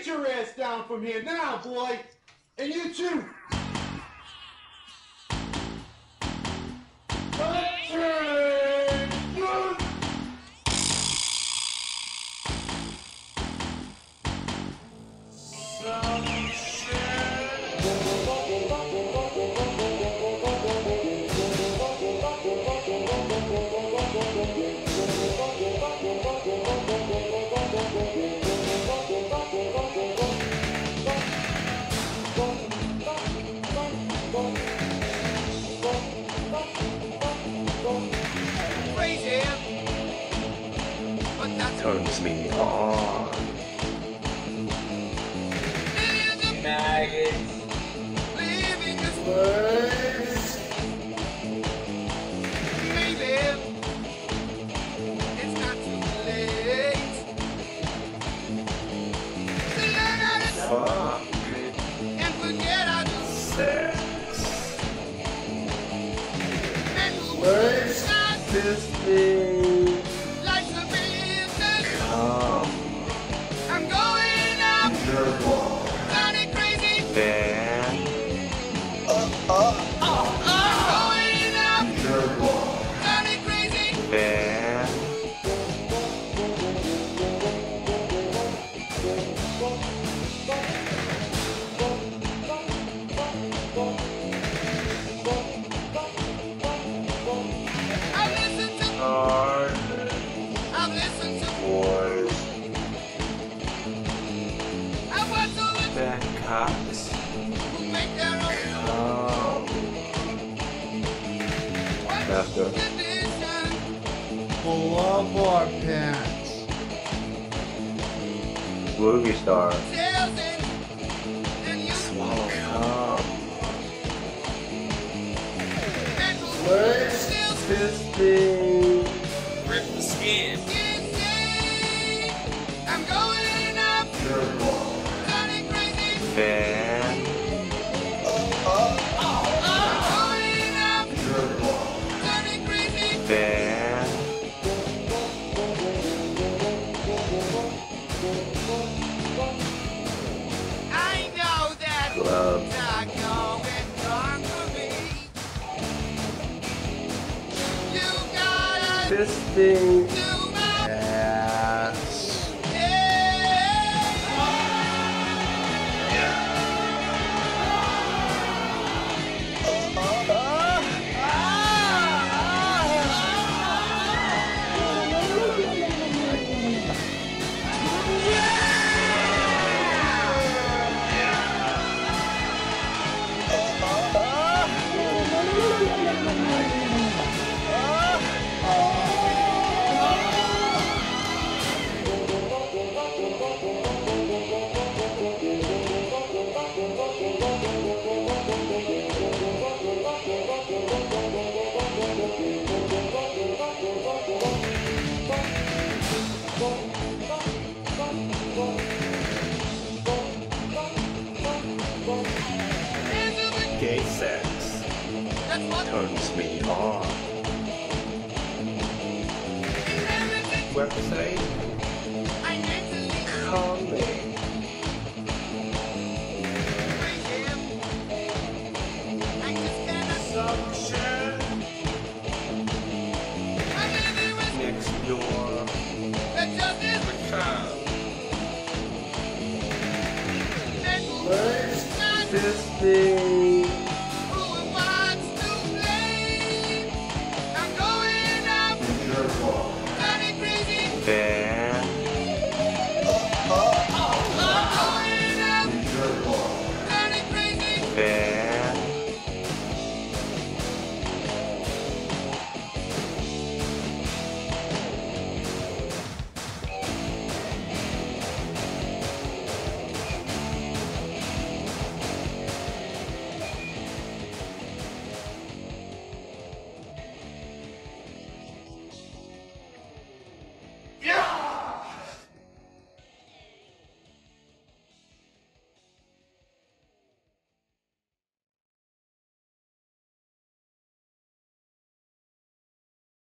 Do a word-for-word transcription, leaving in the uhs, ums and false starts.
your ass down from here now, boy. And you too. Turns me on. Maggots. Leaving this place. Maybe it's not too late to learn how to Fuck. and forget how to Sex. Let's This thing. life's a business. Come. I'm going up, sounding crazy. Fan. I'm going up, sounding crazy. Fan. I've listened to, Hard. I've listened to, Boys. I've watched all the Back cops. who make their own Come. After. condition. Pull up our pants. Movie star. Tells it, and you Swallow. Come. mental Let's still this thing. Rip the skin. insane. I'm going up, sounding crazy. Fan. I'm going up, sounding crazy. Fan. I know that Love. not going wrong for me. You gotta This thing. do my Ass. Gay sex. That's what Turns me on. Website. I mentally Calming. crazy. I just cannot Assumption. I'm living with Next door. the justice Come. mental Let's not this thing.